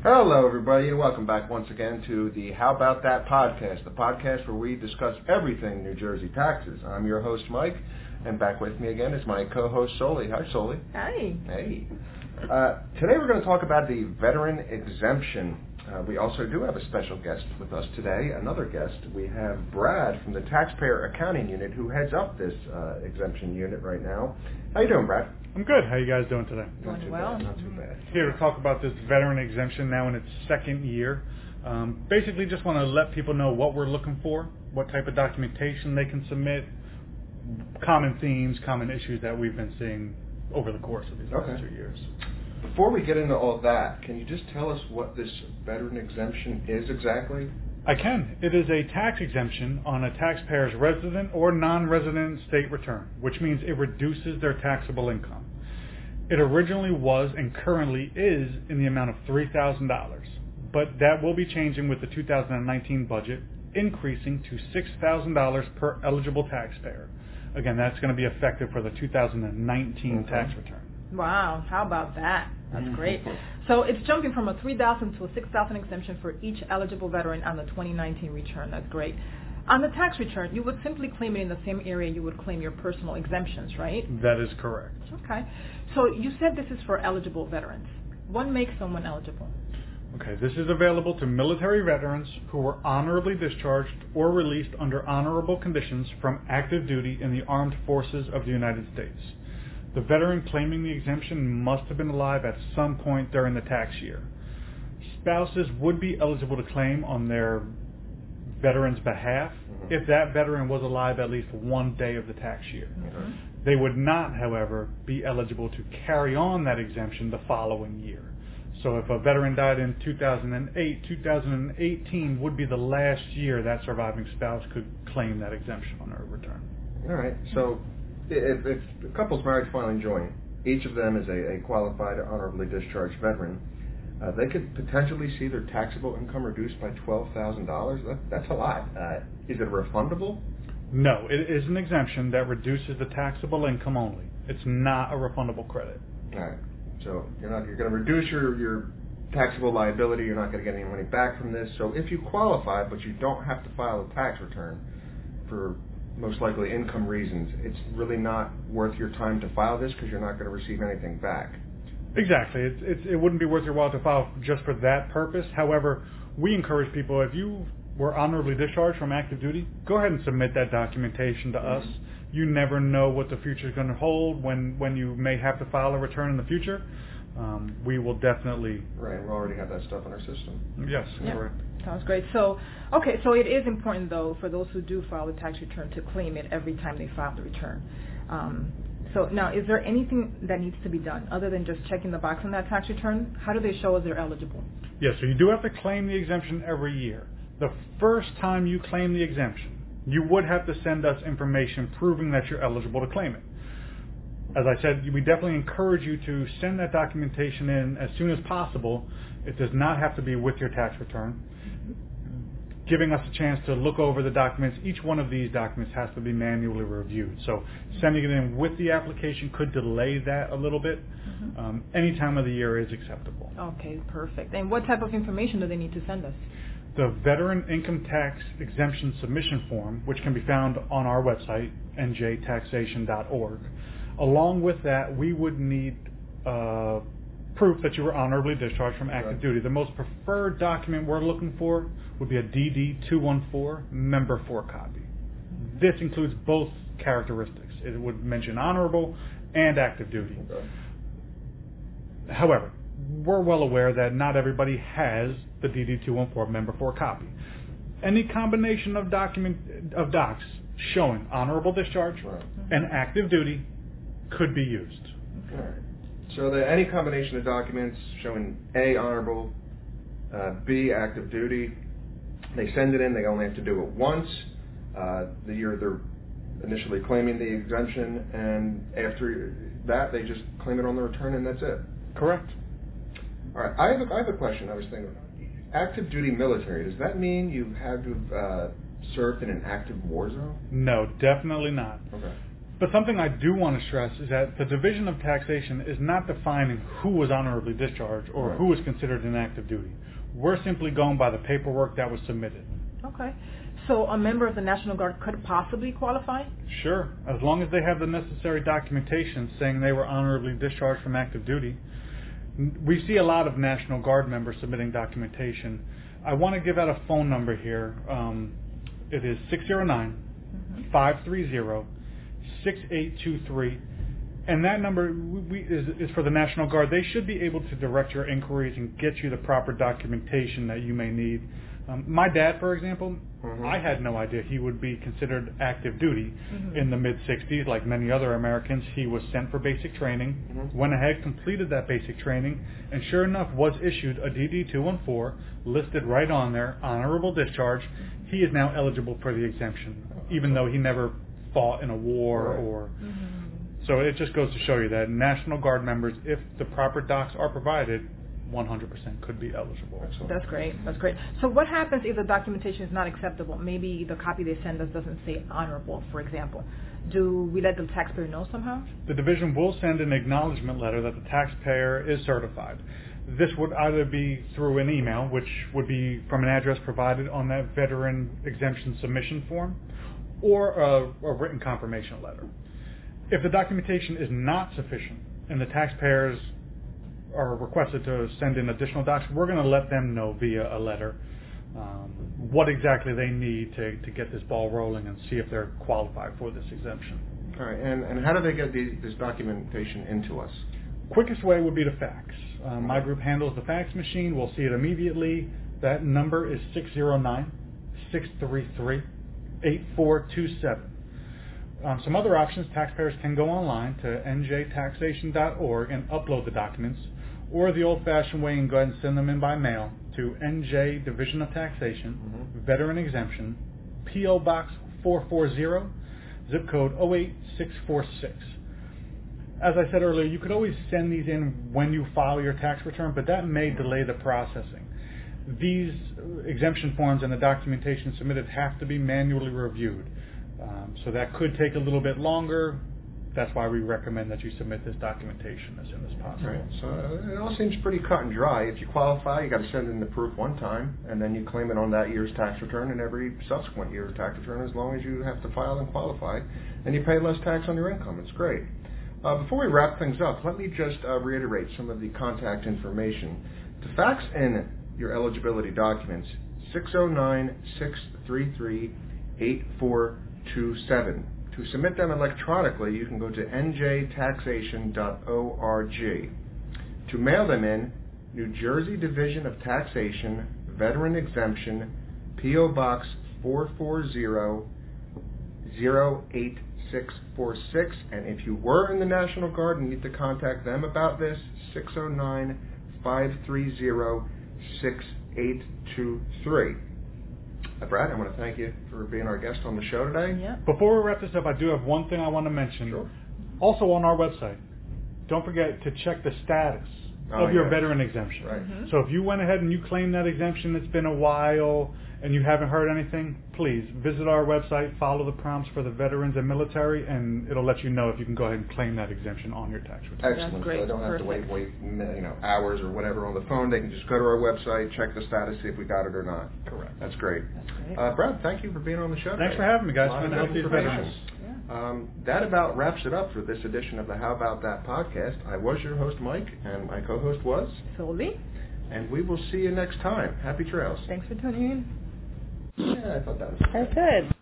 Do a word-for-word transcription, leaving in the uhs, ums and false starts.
Hello, everybody, and welcome back once again to the How About That podcast, the podcast where we discuss everything New Jersey taxes. I'm your host, Mike, and back with me again is my co-host, Soli. Hi, Soli. Hi. Hey. Uh, today we're going to talk about the veteran exemption. Uh, we also do have a special guest with us today, another guest. We have Brad from the Taxpayer Accounting Unit who heads up this uh, exemption unit right now. How you doing, Brad? I'm good. How you guys doing today? Not too well. bad, not too bad. Here to talk about this veteran exemption now in its second year. Um, basically just want to let people know what we're looking for, what type of documentation they can submit, common themes, common issues that we've been seeing over the course of these Okay. last two years. Before we get into all that, can you just tell us what this veteran exemption is exactly? I can. It is a tax exemption on a taxpayer's resident or non-resident state return, which means it reduces their taxable income. It originally was and currently is in the amount of three thousand dollars, but that will be changing with the two thousand nineteen budget, increasing to six thousand dollars per eligible taxpayer. Again, that's going to be effective for the two thousand nineteen Okay. tax return. Wow, how about that? That's great. So it's jumping from a three thousand dollars to a six thousand dollars exemption for each eligible veteran on the twenty nineteen return. That's great. On the tax return, you would simply claim it in the same area you would claim your personal exemptions, right? That is correct. Okay. So you said this is for eligible veterans. What makes someone eligible? Okay, this is available to military veterans who were honorably discharged or released under honorable conditions from active duty in the armed forces of the United States. The veteran claiming the exemption must have been alive at some point during the tax year. Spouses would be eligible to claim on their veteran's behalf Mm-hmm. if that veteran was alive at least one day of the tax year. Mm-hmm. They would not, however, be eligible to carry on that exemption the following year. So if a veteran died in two thousand eight, two thousand eighteen would be the last year that surviving spouse could claim that exemption on their return. All right. So if, if the couple's marriage filing joint, each of them is a, a qualified, honorably discharged veteran, uh, they could potentially see their taxable income reduced by twelve thousand dollars. That, that's a lot. Uh, is it refundable? No, it is an exemption that reduces the taxable income only. It's not a refundable credit. All right. So you're not you're going to reduce your, your taxable liability. You're not going to get any money back from this. So if you qualify, but you don't have to file a tax return for most likely income reasons, it's really not worth your time to file this because you're not going to receive anything back. Exactly. It's, it's, it wouldn't be worth your while to file just for that purpose. However, we encourage people, if you were honorably discharged from active duty, go ahead and submit that documentation to us. You never know what the future is going to hold when, when you may have to file a return in the future. Um, we will definitely... Right, we already have that stuff in our system. Yes, Yeah. correct. Sounds great. So, okay, so it is important, though, for those who do file a tax return to claim it every time they file the return. Um, so now, is there anything that needs to be done other than just checking the box on that tax return? How do they show us they're eligible? Yes, so you do have to claim the exemption every year. The first time you claim the exemption, you would have to send us information proving that you're eligible to claim it. As I said, we definitely encourage you to send that documentation in as soon as possible. It does not have to be with your tax return. Giving us a chance to look over the documents. Each one of these documents has to be manually reviewed. So sending it in with the application could delay that a little bit. Mm-hmm. Um, any time of the year is acceptable. Okay, perfect. And what type of information do they need to send us? The Veteran Income Tax Exemption Submission Form, which can be found on our website, n j taxation dot org. Along with that, we would need uh, proof that you were honorably discharged from active Right. duty. The most preferred document we're looking for would be a D D two fourteen member four copy. This includes both characteristics. It would mention honorable and active duty. Okay. However, we're well aware that not everybody has the D D two fourteen member four copy. Any combination of document of docs showing honorable discharge Right. and active duty could be used. All right. So the, any combination of documents showing A, honorable, uh, B, active duty, they send it in, they only have to do it once, uh, the year they're initially claiming the exemption, and after that they just claim it on the return and that's it. Correct. All right, I have a, I have a question I was thinking. Active duty military, does that mean you had to have uh, served in an active war zone? No, definitely not. Okay. But something I do want to stress is that the Division of Taxation is not defining who was honorably discharged or Right. who was considered in active duty. We're simply going by the paperwork that was submitted. Okay. So a member of the National Guard could possibly qualify? Sure, as long as they have the necessary documentation saying they were honorably discharged from active duty. We see a lot of National Guard members submitting documentation. I want to give out a phone number here. Um, it is six zero nine, five three zero, six eight two three. And that number we, is, is for the National Guard. They should be able to direct your inquiries and get you the proper documentation that you may need. Um, my dad, for example, mm-hmm. I had no idea he would be considered active duty mm-hmm. in the mid-sixties. Like many other Americans, he was sent for basic training, mm-hmm. went ahead, completed that basic training, and sure enough was issued a D D two one four, listed right on there, honorable discharge. He is now eligible for the exemption, even though he never fought in a war right. or... Mm-hmm. So it just goes to show you that National Guard members, if the proper docs are provided, one hundred percent could be eligible. Excellent. That's great. That's great. So what happens if the documentation is not acceptable? Maybe the copy they send us doesn't say honorable, for example. Do we let the taxpayer know somehow? The division will send an acknowledgement letter that the taxpayer is certified. This would either be through an email, which would be from an address provided on that veteran exemption submission form, or a, a written confirmation letter. If the documentation is not sufficient and the taxpayers are requested to send in additional docs, we're going to let them know via a letter um, what exactly they need to, to get this ball rolling and see if they're qualified for this exemption. All right, and, and how do they get these, this documentation into us? Quickest way would be to fax. Um, my group handles the fax machine. We'll see it immediately. That number is six zero nine, six three three, eight four two seven. Um, some other options, taxpayers can go online to n j taxation dot org and upload the documents, or the old-fashioned way and go ahead and send them in by mail to N J Division of Taxation, mm-hmm. Veteran Exemption, P O Box four forty, zip code zero eight six four six. As I said earlier, you could always send these in when you file your tax return, but that may delay the processing. These exemption forms and the documentation submitted have to be manually reviewed. Um, so that could take a little bit longer. That's why we recommend that you submit this documentation as soon as possible. Right. So uh, it all seems pretty cut and dry. If you qualify, you got to send in the proof one time, and then you claim it on that year's tax return and every subsequent year's tax return, as long as you have to file and qualify, and you pay less tax on your income. It's great. Uh, before we wrap things up, let me just uh, reiterate some of the contact information. To fax in your eligibility documents, six zero nine, six three three, eight four two seven. To submit them electronically, you can go to n j taxation dot org. To mail them in, New Jersey Division of Taxation, Veteran Exemption, P O Box four forty, zero eight six four six. And if you were in the National Guard and need to contact them about this, six zero nine, five three zero, six eight two three. Uh, Brad, I want to thank you for being our guest on the show today. Yeah. Before we wrap this up, I do have one thing I want to mention. Sure. Also on our website, don't forget to check the status oh, of your yes. veteran exemption. Right. Mm-hmm. So if you went ahead and you claimed that exemption, it's been a while, and you haven't heard anything, please visit our website, follow the prompts for the veterans and military, and it'll let you know if you can go ahead and claim that exemption on your tax return. Excellent. That's great. So they don't have Perfect. to wait, wait, you know, hours or whatever on the phone. They can just go to our website, check the status, see if we got it or not. Correct. That's great. That's great. Uh, Brad, thank you for being on the show Thanks today. for having me, guys. A lot It's of been to help good these information. veterans. Yeah. Um, that about wraps it up for this edition of the How About That podcast. I was your host, Mike, and my co-host was, Sylvie, and we will see you next time. Happy trails. thanks for tuning in. Yeah, I thought that was That's good.